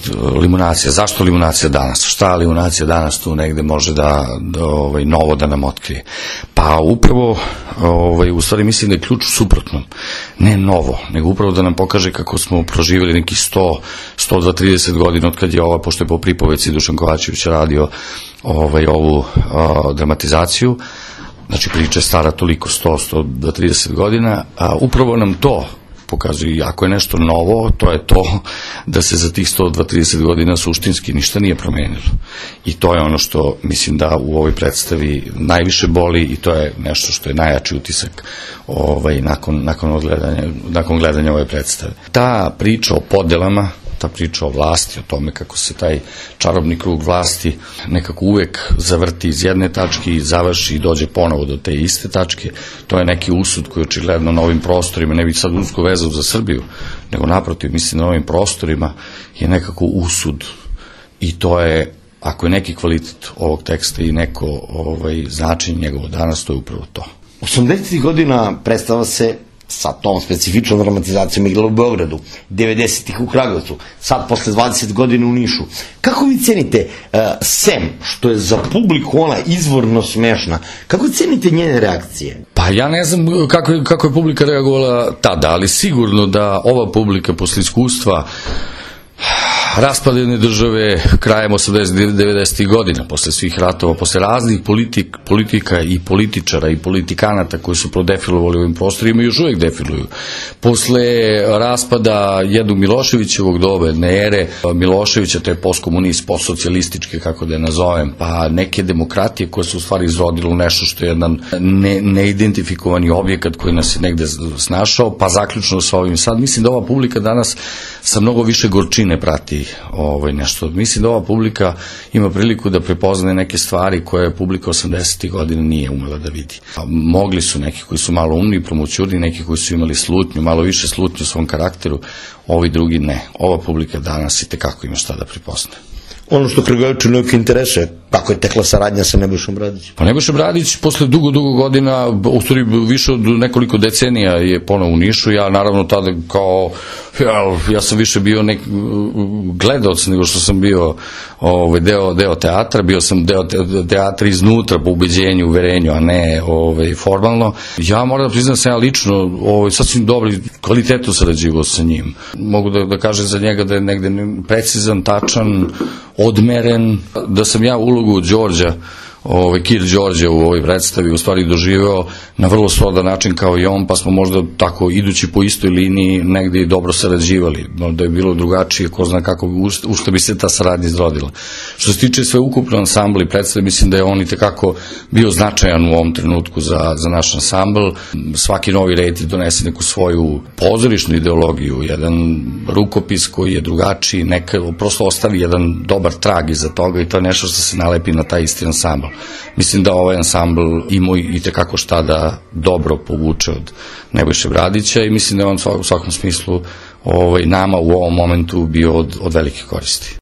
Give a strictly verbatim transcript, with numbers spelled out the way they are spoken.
Limunacija. Zašto Limunacija danas? Šta Limunacija danas tu negde može da, da ovaj, novo da nam otkrije? Pa upravo, ovaj, u stvari mislim da je ključ suprotno. Ne novo, nego upravo da nam pokaže kako smo proživjeli nekih sto, sto dva, trideset godina od kad je ova, pošto je po pripoveci Dušan Kovačević radio ovaj, ovu a, dramatizaciju. Znači priča je stara toliko, sto, sto do trideset godina, a upravo nam to pokazuje, ako je nešto novo, to je to da se za tih sto do trideset godina suštinski ništa nije promenilo. I to je ono što mislim da u ovoj predstavi najviše boli i to je nešto što je najjači utisak ovaj, nakon, nakon, odgledanja, nakon gledanja ove predstave. Ta priča o podelama, ta priča o vlasti, o tome kako se taj čarobni krug vlasti nekako uvek zavrti iz jedne tačke i završi i dođe ponovo do te iste tačke, to je neki usud koji očigledno na ovim prostorima, ne bih sad usko vezao za Srbiju, nego naprotiv, mislim na ovim prostorima je nekako usud i to je, ako je neki kvalitet ovog teksta i neko ovaj, značenje njegovo danas, to je upravo to. osamdesetih godina predstava se sa tom specifičnom dramatizacijom igrala u Beogradu, devedesetih u Kragujevcu, sad posle dvadeset godina u Nišu. Kako vi cenite, uh, sem što je za publiku ona izvorno smešna, kako cenite njene reakcije? Pa ja ne znam kako je, kako je publika reagovala tada, ali sigurno da ova publika posle iskustva raspada jedne države krajem osamdesetih devedesetih godina, posle svih ratova, posle raznih politik, politika i političara i politikanata koji su prodefilovali u ovim prostorima i još uvek defiluju. Posle raspada jednog Miloševićevog doba, jedne ere Miloševića, to je postkomunist, postsocijalističke, kako da je nazovem, pa neke demokratije koje su u stvari izrodile u nešto što je jedan ne, neidentifikovani objekat koji nas je negde snašao, pa zaključno sa ovim sad. Mislim da ova publika danas sa mnogo više gorčine prati ovaj nešto. Mislim da ova publika ima priliku da prepoznaje neke stvari koje publika osamdesetih godina nije umela da vidi. A mogli su neki koji su malo umni, promoćurni, neki koji su imali slutnju, malo više slutnju u svom karakteru, ovi drugi ne. Ova publika danas i tekako ima šta da prepoznaje. Ono što Kragujevčane uvijek interesuje, kako je tekla saradnja sa Nebojšom Bradićem? Pa Nebojša Bradić posle dugo, dugo godina, u stvari više od nekoliko decenija je ponovo u Nišu. Ja naravno tada kao, ja, ja sam više bio nek gledaoc nego što sam bio ovaj, deo, deo teatra, bio sam deo teatra iznutra po ubeđenju, uverenju, a ne ovaj, formalno. Ja moram da priznam sam ja lično ovaj, sasvim dobri kvalitetu sarađivao sa njim. Mogu da, da kažem za njega da je negde precizan, tačan, odmeren, da sam ja ulogu Đorđa, ovaj, Kir Đorđa u ovoj predstavi u stvari doživeo na vrlo slodan način kao i on, pa smo možda tako idući po istoj liniji negdje i dobro sarađivali, da je bilo drugačije, ko zna kako, u što bi se ta saradnja izrodila. Što se tiče sve ukupno ansambla i predstave, mislim da je on i tekako bio značajan u ovom trenutku za, za naš ansambl. Svaki novi red donese neku svoju pozorišnu ideologiju, jedan rukopis koji je drugačiji, neka, prosto ostavi jedan dobar trag iza toga i to je nešto što se nalepi na taj isti ansambl. Mislim da ovaj ansambl ima i tekako šta da dobro povuče od Nebojše Bradića i mislim da je on u svakom smislu ovaj, nama u ovom momentu bio od, od velike koristi.